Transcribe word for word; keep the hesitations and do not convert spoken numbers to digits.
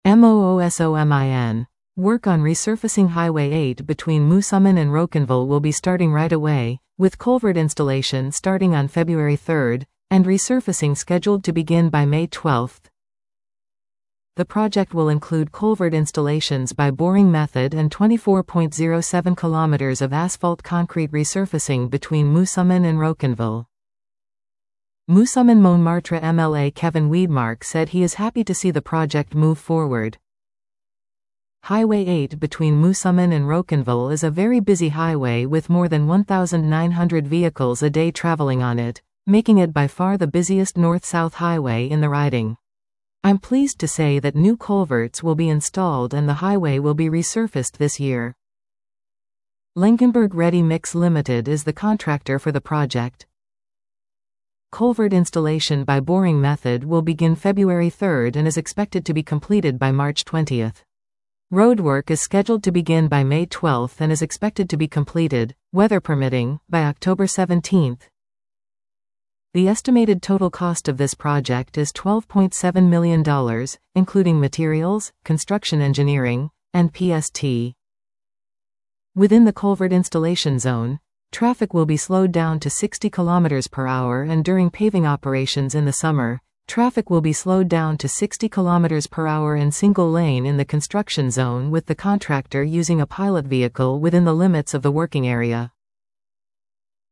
MOOSOMIN. Work on resurfacing Highway eight between Moosomin and Rocanville will be starting right away, with culvert installation starting on February third, and resurfacing scheduled to begin by May twelfth. The project will include culvert installations by boring method and twenty-four point zero seven kilometers of asphalt concrete resurfacing between Moosomin and Rocanville. Moosomin Montmartre M L A Kevin Weidmark said he is happy to see the project move forward. Highway eight between Moosomin and Rocanville is a very busy highway with more than one thousand nine hundred vehicles a day traveling on it, making it by far the busiest north-south highway in the riding. I'm pleased to say that new culverts will be installed and the highway will be resurfaced this year. Langenberg Ready Mix Limited is the contractor for the project. Culvert installation by boring method will begin February third and is expected to be completed by March twentieth. Roadwork is scheduled to begin by May twelfth and is expected to be completed, weather permitting, by October seventeenth. The estimated total cost of this project is twelve point seven million dollars, including materials, construction engineering, and P S T. Within the culvert installation zone, traffic will be slowed down to sixty kilometers per hour, and during paving operations in the summer, traffic will be slowed down to sixty kilometers per hour in single lane in the construction zone, with the contractor using a pilot vehicle within the limits of the working area.